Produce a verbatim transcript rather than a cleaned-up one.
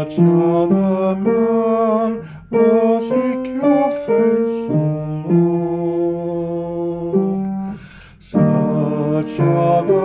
Such are the man, oh, seek your face, O Lord. Such are the